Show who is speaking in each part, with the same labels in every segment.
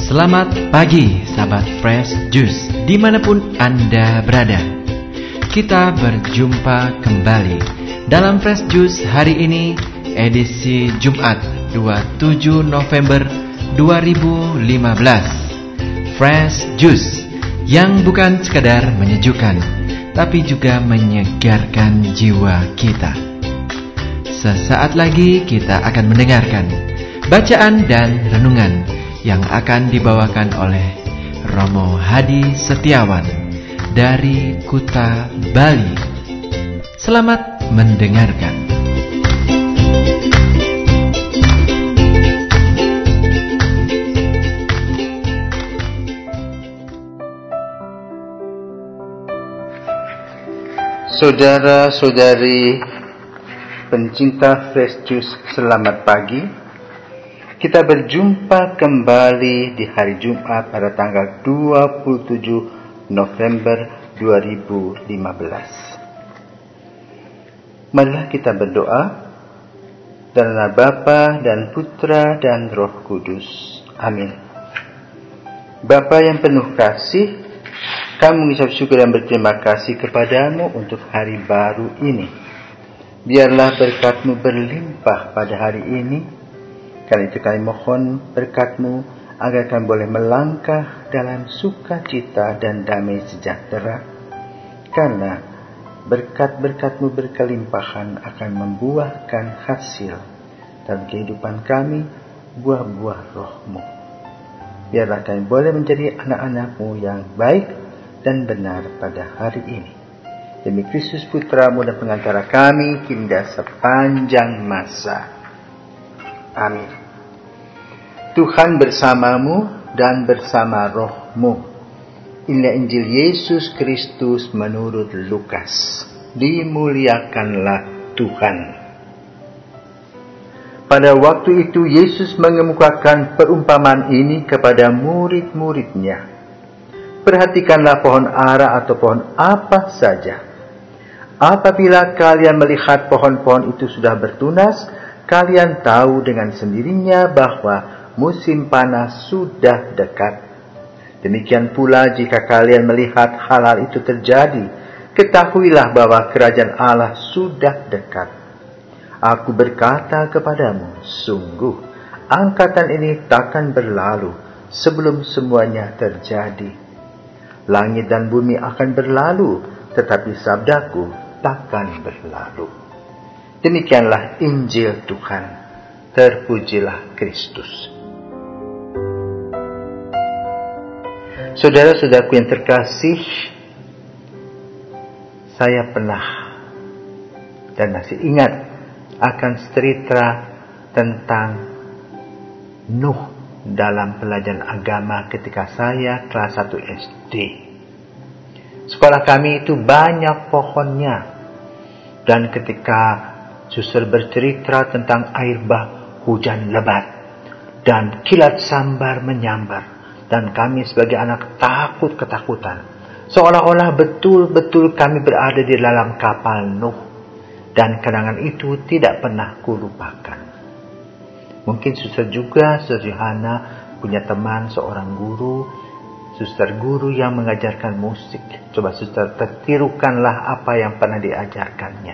Speaker 1: Selamat pagi sahabat Fresh Juice dimanapun Anda berada. Kita berjumpa kembali dalam Fresh Juice hari ini, edisi Jumat 27 November 2015. Fresh Juice yang bukan sekadar menyejukkan, tapi juga menyegarkan jiwa kita. Sesaat lagi kita akan mendengarkan bacaan dan renungan yang akan dibawakan oleh Romo Hadi Setiawan dari Kuta, Bali. Selamat mendengarkan.
Speaker 2: Saudara-saudari pencinta Fresh Juice, selamat pagi. Kita berjumpa kembali di hari Jumat pada tanggal 27 November 2015. Marilah kita berdoa dalam nama Bapa dan Putra dan Roh Kudus. Amin. Bapa yang penuh kasih, kami mengucap syukur dan berterima kasih kepadamu untuk hari baru ini. Biarlah berkat-Mu berlimpah pada hari ini. Karena itu kami mohon berkat-Mu agar kami boleh melangkah dalam sukacita dan damai sejahtera. Karena berkat-berkat-Mu berkelimpahan akan membuahkan hasil dalam kehidupan kami, buah-buah Roh-Mu. Biarlah kami boleh menjadi anak-anak-Mu yang baik dan benar pada hari ini. Demi Kristus Putra-Mu dan pengantara kami hingga sepanjang masa. Amin. Tuhan bersamamu dan bersama Roh-Mu. Inilah Injil Yesus Kristus menurut Lukas. Dimuliakanlah Tuhan. Pada waktu itu Yesus mengemukakan perumpamaan ini kepada murid-muridnya. Perhatikanlah pohon ara atau pohon apa saja. Apabila kalian melihat pohon-pohon itu sudah bertunas, kalian tahu dengan sendirinya bahwa musim panas sudah dekat. Demikian pula jika kalian melihat hal-hal itu terjadi, ketahuilah bahwa kerajaan Allah sudah dekat. Aku berkata kepadamu, sungguh angkatan ini takkan berlalu sebelum semuanya terjadi. Langit dan bumi akan berlalu, tetapi sabdaku takkan berlalu. Demikianlah Injil Tuhan. Terpujilah Kristus. Saudara-saudaraku yang terkasih, saya pernah dan masih ingat akan cerita tentang Nuh dalam pelajaran agama ketika saya kelas 1 SD. Sekolah kami itu banyak pohonnya, dan ketika suster bercerita tentang air bah, hujan lebat dan kilat sambar menyambar, dan kami sebagai anak takut ketakutan, seolah-olah betul-betul kami berada di dalam kapal Nuh, dan kenangan itu tidak pernah kulupakan. Mungkin suster juga, Suster Yohana, punya teman seorang guru, suster guru yang mengajarkan musik. Coba suster tirukanlah apa yang pernah diajarkannya.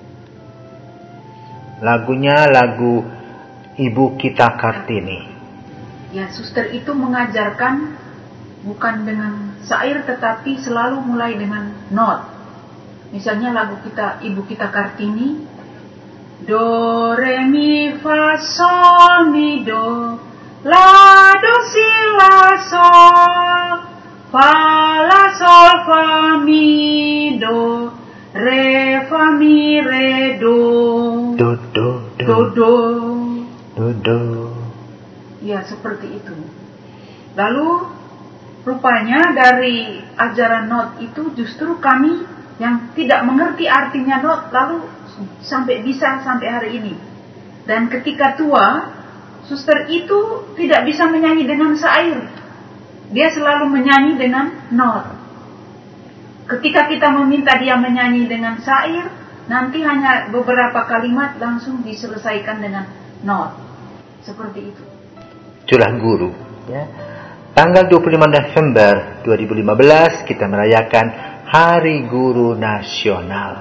Speaker 2: Lagunya lagu Ibu Kita Kartini.
Speaker 3: Ya, suster itu mengajarkan bukan dengan syair tetapi selalu mulai dengan not. Misalnya lagu kita Ibu Kita Kartini, do re mi fa sol mi do la do si la sol fa la sol fa mi do re fa mi re do
Speaker 2: Do do do
Speaker 3: do do.
Speaker 2: do do.
Speaker 3: Ya, seperti itu. Lalu rupanya dari ajaran not itu justru kami yang tidak mengerti artinya not lalu sampai hari ini. Dan ketika tua, suster itu tidak bisa menyanyi dengan syair. Dia selalu menyanyi dengan not. Ketika kita meminta dia menyanyi dengan syair, nanti hanya beberapa kalimat langsung diselesaikan dengan not. Seperti itu.
Speaker 2: Itulah guru, ya. Tanggal 25 November 2015 kita merayakan Hari Guru Nasional.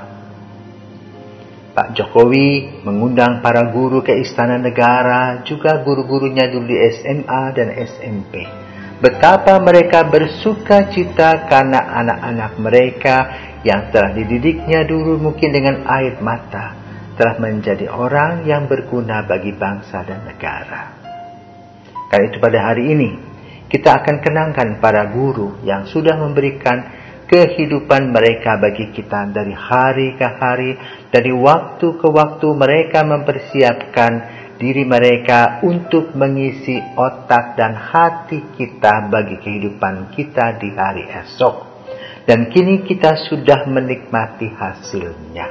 Speaker 2: Pak Jokowi mengundang para guru ke Istana Negara, juga guru-gurunya dulu di SMA dan SMP. Betapa mereka bersuka cita karena anak-anak mereka yang telah dididiknya dulu mungkin dengan air mata, telah menjadi orang yang berguna bagi bangsa dan negara. Karena itu pada hari ini, kita akan kenangkan para guru yang sudah memberikan kehidupan mereka bagi kita dari hari ke hari, dari waktu ke waktu mereka mempersiapkan diri mereka untuk mengisi otak dan hati kita bagi kehidupan kita di hari esok. Dan kini kita sudah menikmati hasilnya.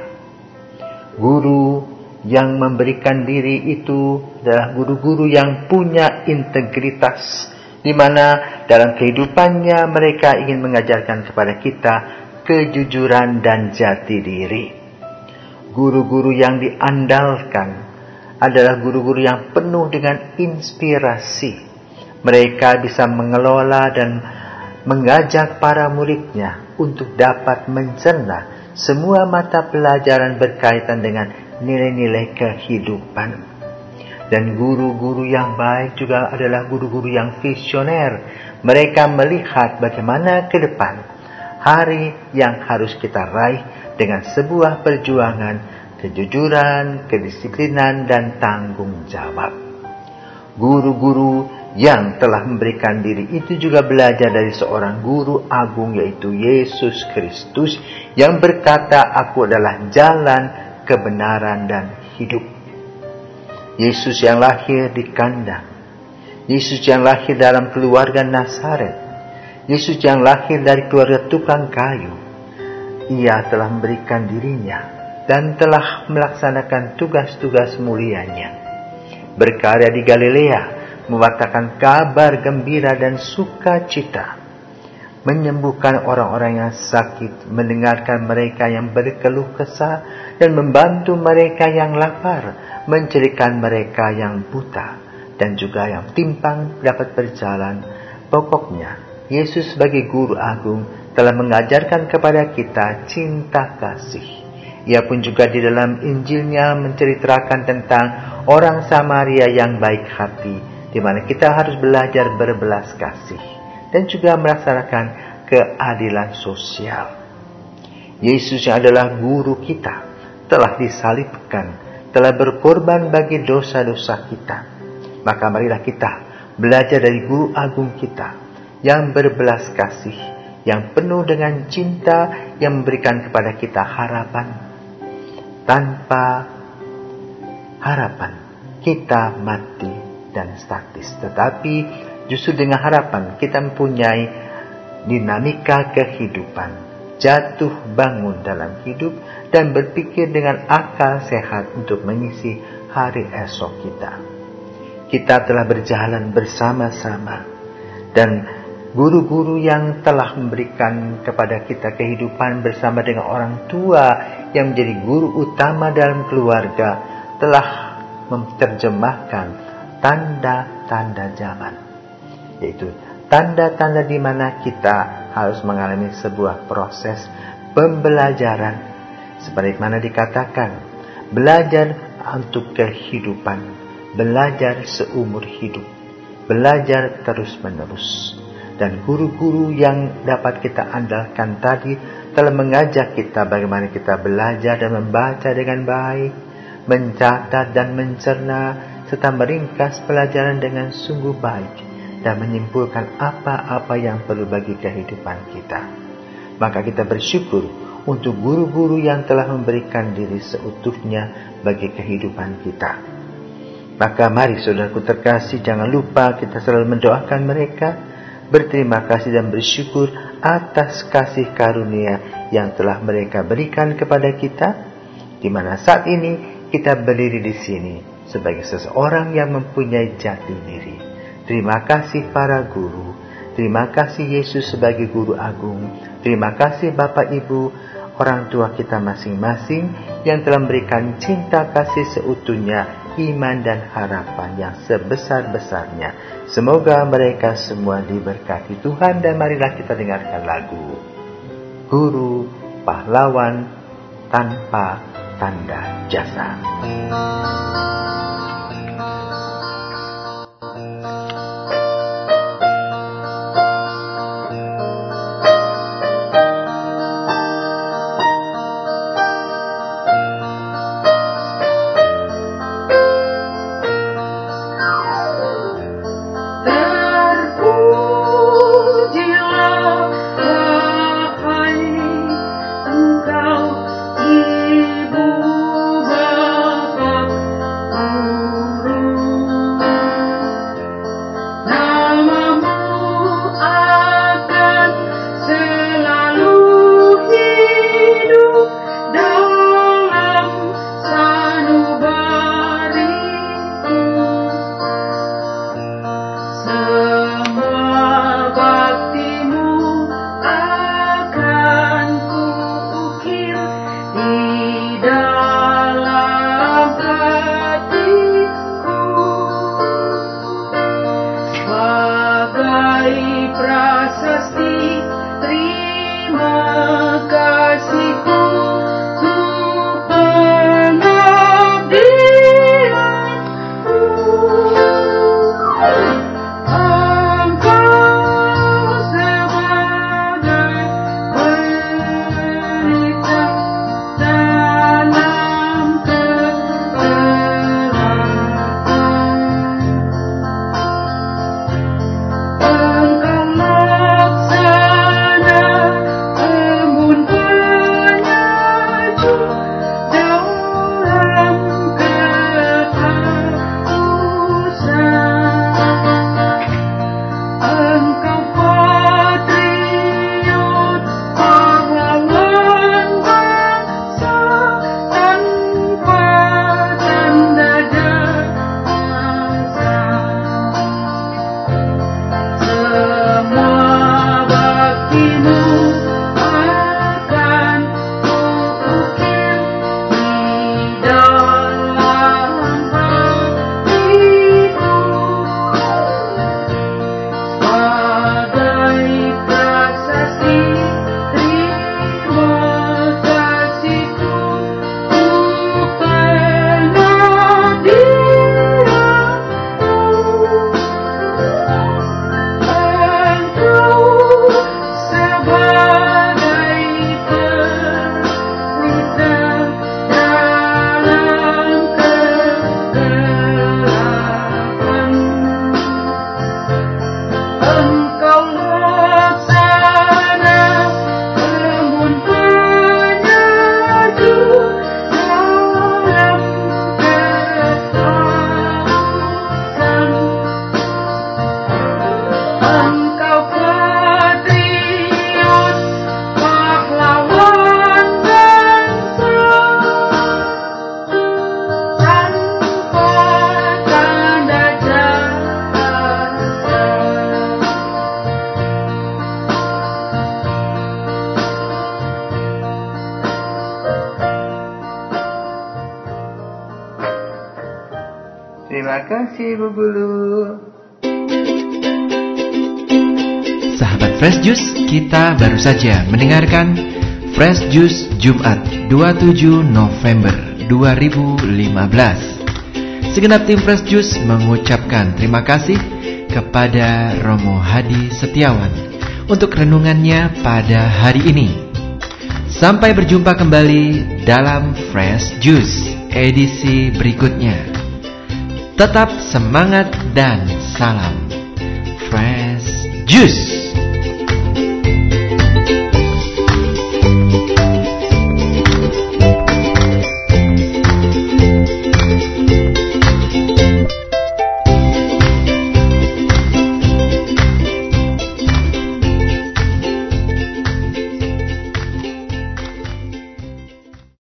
Speaker 2: Guru yang memberikan diri itu adalah guru-guru yang punya integritas, di mana dalam kehidupannya mereka ingin mengajarkan kepada kita kejujuran dan jati diri. Guru-guru yang diandalkan adalah guru-guru yang penuh dengan inspirasi. Mereka bisa mengelola dan mengajak para muridnya untuk dapat mencerna semua mata pelajaran berkaitan dengan nilai-nilai kehidupan. Dan guru-guru yang baik juga adalah guru-guru yang visioner. Mereka melihat bagaimana ke depan hari yang harus kita raih dengan sebuah perjuangan, kejujuran, kedisiplinan, dan tanggung jawab. Guru-guru yang telah memberikan diri itu juga belajar dari seorang guru agung, yaitu Yesus Kristus, yang berkata, "Aku adalah jalan, kebenaran, dan hidup." Yesus yang lahir di kandang, Yesus yang lahir dalam keluarga Nazaret, Yesus yang lahir dari keluarga tukang kayu. Ia telah memberikan dirinya dan telah melaksanakan tugas-tugas mulianya. Berkarya di Galilea, mewartakan kabar gembira dan sukacita, menyembuhkan orang-orang yang sakit, mendengarkan mereka yang berkeluh kesah, dan membantu mereka yang lapar, mencerikan mereka yang buta dan juga yang timpang dapat berjalan. Pokoknya, Yesus sebagai guru agung telah mengajarkan kepada kita cinta kasih. Ia pun juga di dalam Injilnya menceritakan tentang orang Samaria yang baik hati, di mana kita harus belajar berbelas kasih dan juga melaksanakan keadilan sosial. Yesus yang adalah guru kita telah disalibkan, telah berkorban bagi dosa-dosa kita. Maka marilah kita belajar dari guru agung kita yang berbelas kasih, yang penuh dengan cinta, yang memberikan kepada kita harapan. Tanpa harapan kita mati dan statis, tetapi justru dengan harapan kita mempunyai dinamika kehidupan, jatuh bangun dalam hidup, dan berpikir dengan akal sehat untuk mengisi hari esok kita. Kita telah berjalan bersama-sama, dan guru-guru yang telah memberikan kepada kita kehidupan bersama dengan orang tua yang menjadi guru utama dalam keluarga telah menerjemahkan tanda-tanda zaman, yaitu tanda-tanda di mana kita harus mengalami sebuah proses pembelajaran, seperti mana dikatakan, belajar untuk kehidupan, belajar seumur hidup, belajar terus-menerus. Dan guru-guru yang dapat kita andalkan tadi telah mengajak kita bagaimana kita belajar dan membaca dengan baik, mencatat dan mencerna, serta meringkas pelajaran dengan sungguh baik, dan menyimpulkan apa-apa yang perlu bagi kehidupan kita. Maka kita bersyukur untuk guru-guru yang telah memberikan diri seutuhnya bagi kehidupan kita. Maka mari saudaraku terkasih, jangan lupa kita selalu mendoakan mereka, berterima kasih dan bersyukur atas kasih karunia yang telah mereka berikan kepada kita, di mana saat ini kita berdiri di sini sebagai seseorang yang mempunyai jati diri. Terima kasih para guru, terima kasih Yesus sebagai guru agung, terima kasih Bapak Ibu, orang tua kita masing-masing yang telah memberikan cinta kasih seutuhnya iman dan harapan yang sebesar-besarnya. Semoga mereka semua diberkati Tuhan. Dan marilah kita dengarkan lagu Guru Pahlawan Tanpa Tanda Jasa. Terima kasih Bu Guru.
Speaker 1: Sahabat Fresh Juice, kita baru saja mendengarkan Fresh Juice Jumat 27 November 2015. Segenap tim Fresh Juice mengucapkan terima kasih kepada Romo Hadi Setiawan untuk renungannya pada hari ini. Sampai berjumpa kembali dalam Fresh Juice edisi berikutnya. Tetap semangat dan salam Fresh Juice.